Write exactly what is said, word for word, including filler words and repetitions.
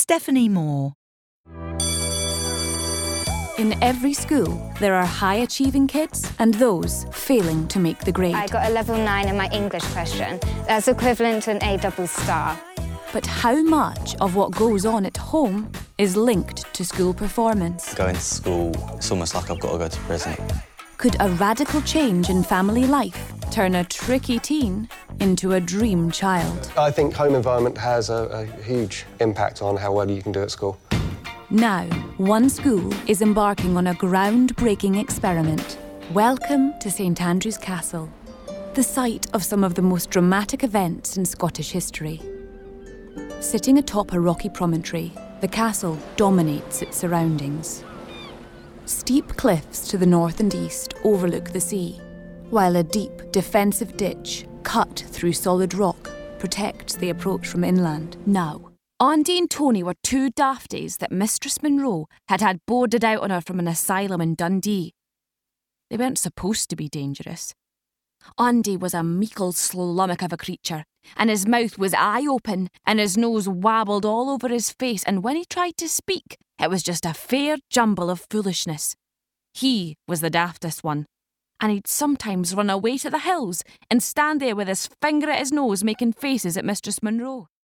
Stephanie Moore. In every school, there are high-achieving kids and those failing to make the grade. I got a level nine in my English question. That's equivalent to an A double star. But how much of what goes on at home is linked to school performance? Going to school, it's almost like I've got to go to prison. Could a radical change in family life turn a tricky teen into a dream child? I think home environment has a, a huge impact on how well you can do at school. Now, one school is embarking on a groundbreaking experiment. Welcome to St Andrews Castle, the site of some of the most dramatic events in Scottish history. Sitting atop a rocky promontory, the castle dominates its surroundings. Steep cliffs to the north and east overlook the sea, while a deep defensive ditch cut through solid rock protects the approach from inland. Now, Andy and Tony were two dafties that Mistress Monroe had had boarded out on her from an asylum in Dundee. They weren't supposed to be dangerous. Andy was a meikle slummock of a creature, and his mouth was eye-open, and his nose wabbled all over his face, and when he tried to speak, it was just a fair jumble of foolishness. He was the daftest one, and he'd sometimes run away to the hills and stand there with his finger at his nose making faces at Mistress Monroe.